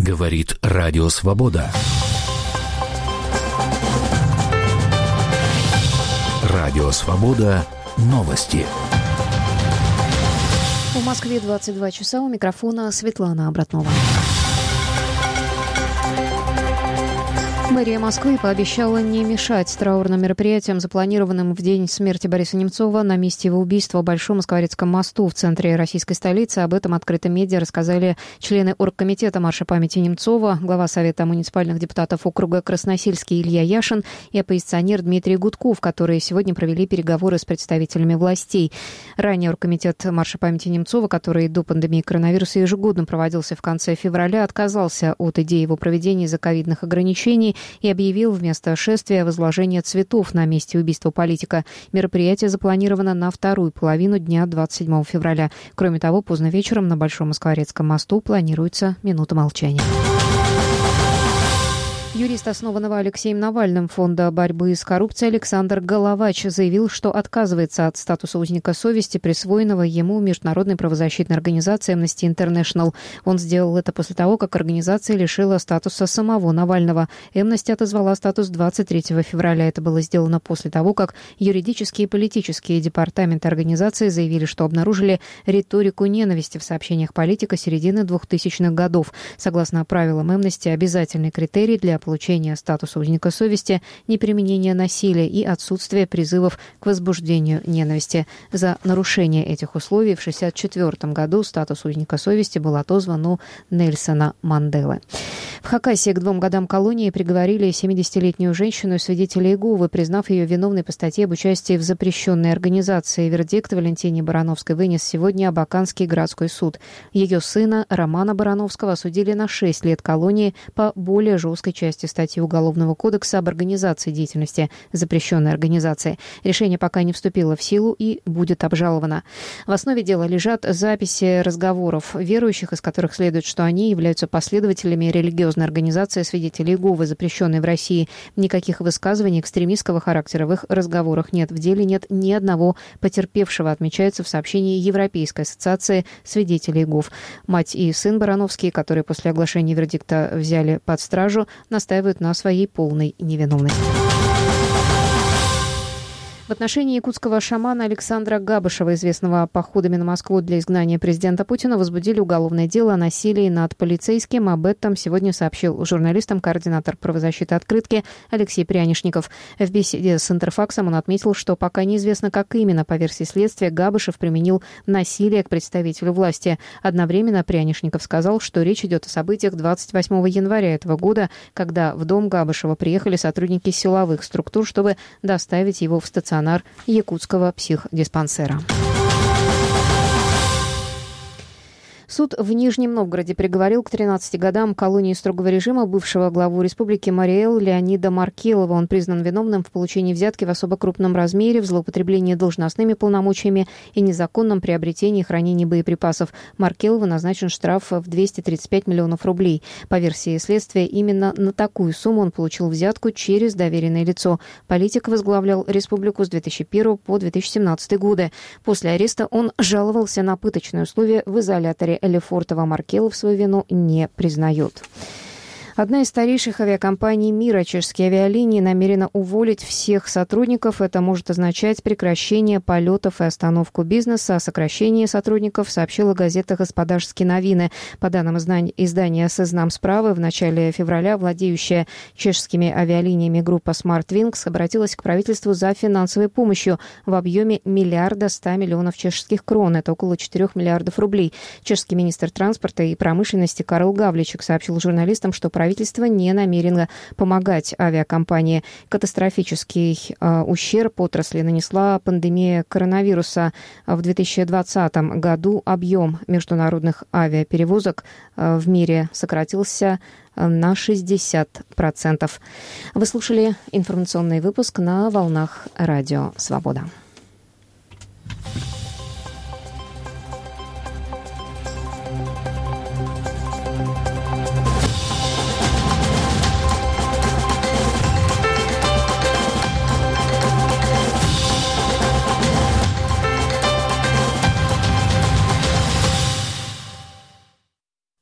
Говорит Радио Свобода. Радио Свобода. Новости. В Москве 22 часа. У микрофона Светлана Обратнова. Мэрия Москвы пообещала не мешать траурным мероприятиям, запланированным в день смерти Бориса Немцова на месте его убийства в Большом Москворецком мосту в центре российской столицы. Об этом открытым медиа рассказали члены оргкомитета марша памяти Немцова, глава Совета муниципальных депутатов округа Красносельский Илья Яшин и оппозиционер Дмитрий Гудков, которые сегодня провели переговоры с представителями властей. Ранее оргкомитет марша памяти Немцова, который до пандемии коронавируса ежегодно проводился в конце февраля, отказался от идеи его проведения из-за ковидных ограничений и объявил вместо шествия возложение цветов на месте убийства политика. Мероприятие запланировано на вторую половину дня 27 февраля. Кроме того, поздно вечером на Большом Москворецком мосту планируется минута молчания. Юрист, основанного Алексеем Навальным фонда борьбы с коррупцией Александр Головач заявил, что отказывается от статуса узника совести, присвоенного ему международной правозащитной организацией Amnesty International. Он сделал это после того, как организация лишила статуса самого Навального. Amnesty отозвала статус 23 февраля. Это было сделано после того, как юридические и политические департаменты организации заявили, что обнаружили риторику ненависти в сообщениях политика середины 2000-х годов. Согласно правилам Amnesty, обязательный критерий для получения статуса узника совести, неприменение насилия и отсутствие призывов к возбуждению ненависти. За нарушение этих условий в 1964 году статус узника совести был отозван у Нельсона Манделы. В Хакасии к 2 годам колонии приговорили 70-летнюю женщину и свидетеля Иеговы, признав ее виновной по статье об участии в запрещенной организации. Вердикт Валентине Барановской вынес сегодня Абаканский городской суд. Ее сына Романа Барановского осудили на 6 лет колонии по более жесткой части статьи Уголовного кодекса об организации деятельности запрещенной организации. Решение пока не вступило в силу и будет обжаловано. В основе дела лежат записи разговоров верующих, из которых следует, что они являются последователями религиозной организации «Свидетели Иеговы», запрещенной в России. Никаких высказываний экстремистского характера в их разговорах нет. В деле нет ни одного потерпевшего, отмечается в сообщении Европейской ассоциации свидетелей Иеговы. Мать и сын Барановские, которые после оглашения вердикта взяли под стражу, настаивают на своей полной невиновности. В отношении якутского шамана Александра Габышева, известного походами на Москву для изгнания президента Путина, возбудили уголовное дело о насилии над полицейским. Об этом сегодня сообщил журналистам координатор правозащиты «Открытки» Алексей Прянишников. В беседе с Интерфаксом он отметил, что пока неизвестно, как именно, по версии следствия, Габышев применил насилие к представителю власти. Одновременно Прянишников сказал, что речь идет о событиях 28 января этого года, когда в дом Габышева приехали сотрудники силовых структур, чтобы доставить его в стационар якутского психдиспансера. Суд в Нижнем Новгороде приговорил к 13 годам колонии строгого режима бывшего главу республики Марий-Эл Леонида Маркелова. Он признан виновным в получении взятки в особо крупном размере, в злоупотреблении должностными полномочиями и незаконном приобретении и хранении боеприпасов. Маркелову назначен штраф в 235 миллионов рублей. По версии следствия, именно на такую сумму он получил взятку через доверенное лицо. Политик возглавлял республику с 2001 по 2017 годы. После ареста он жаловался на пыточные условия в изоляторе Лефортово. Маркелов свою вину не признает. Одна из старейших авиакомпаний мира, чешские авиалинии, намерена уволить всех сотрудников. Это может означать прекращение полетов и остановку бизнеса. О сокращении сотрудников сообщила газета «Господарские новины». По данным издания «Сезнам справы», в начале февраля владеющая чешскими авиалиниями группа SmartWings обратилась к правительству за финансовой помощью в объеме 1 100 миллионов чешских крон. Это около 4 миллиардов рублей. Чешский министр транспорта и промышленности Карл Гавличек сообщил журналистам, что правительство не намерено помогать авиакомпании. Катастрофический ущерб отрасли нанесла пандемия коронавируса. В 2020 году объем международных авиаперевозок в мире сократился на 60%. Вы слушали информационный выпуск на волнах Радио Свобода.